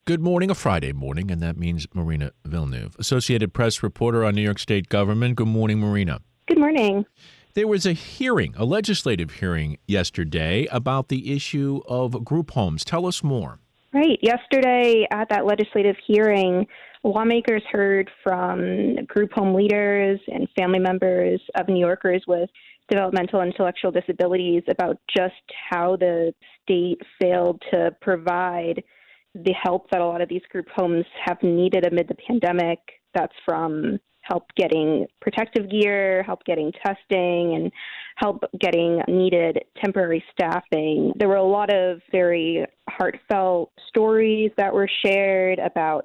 Good morning, a Friday morning, and that means Marina Villeneuve, Associated Press reporter on New York State government. Good morning, Marina. Good morning. There was a legislative hearing yesterday about the issue of group homes. Tell us more. Right. Yesterday at that legislative hearing, lawmakers heard from group home leaders and family members of New Yorkers with developmental and intellectual disabilities about just how the state failed to provide the help that a lot of these group homes have needed amid the pandemic. That's from help getting protective gear, help getting testing, and help getting needed temporary staffing. There were a lot of very heartfelt stories that were shared about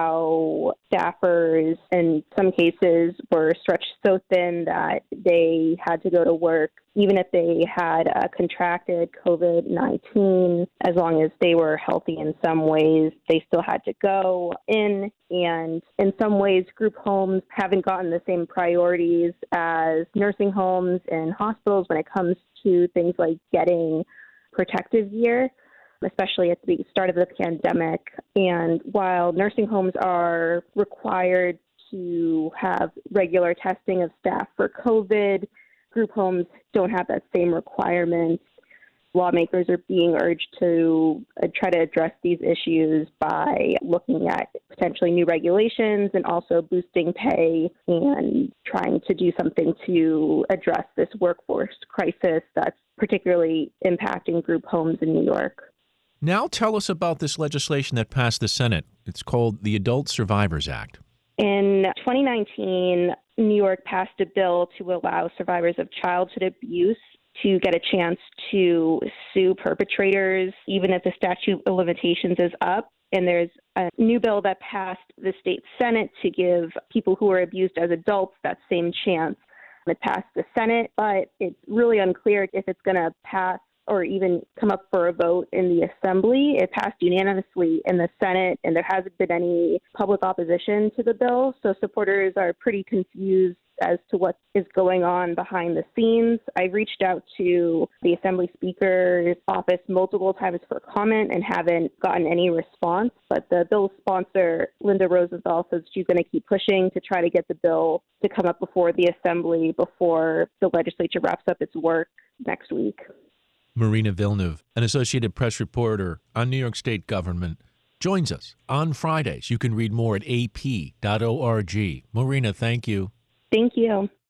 how staffers in some cases were stretched so thin that they had to go to work even if they had contracted COVID-19. As long as they were healthy in some ways, they still had to go in. And in some ways, group homes haven't gotten the same priorities as nursing homes and hospitals when it comes to things like getting protective gear, especially at the start of the pandemic. And while nursing homes are required to have regular testing of staff for COVID, group homes don't have that same requirement. Lawmakers are being urged to try to address these issues by looking at potentially new regulations and also boosting pay and trying to do something to address this workforce crisis that's particularly impacting group homes in New York. Now tell us about this legislation that passed the Senate. It's called the Adult Survivors Act. In 2019, New York passed a bill to allow survivors of childhood abuse to get a chance to sue perpetrators, even if the statute of limitations is up. And there's a new bill that passed the state Senate to give people who are abused as adults that same chance. It passed the Senate, but it's really unclear if it's going to pass or even come up for a vote in the Assembly. It passed unanimously in the Senate, and there hasn't been any public opposition to the bill. So supporters are pretty confused as to what is going on behind the scenes. I reached out to the Assembly Speaker's office multiple times for comment and haven't gotten any response. But the bill's sponsor, Linda Rosenthal, says she's going to keep pushing to try to get the bill to come up before the Assembly before the legislature wraps up its work next week. Marina Villeneuve, an Associated Press reporter on New York State government, joins us on Fridays. You can read more at ap.org. Marina, thank you. Thank you.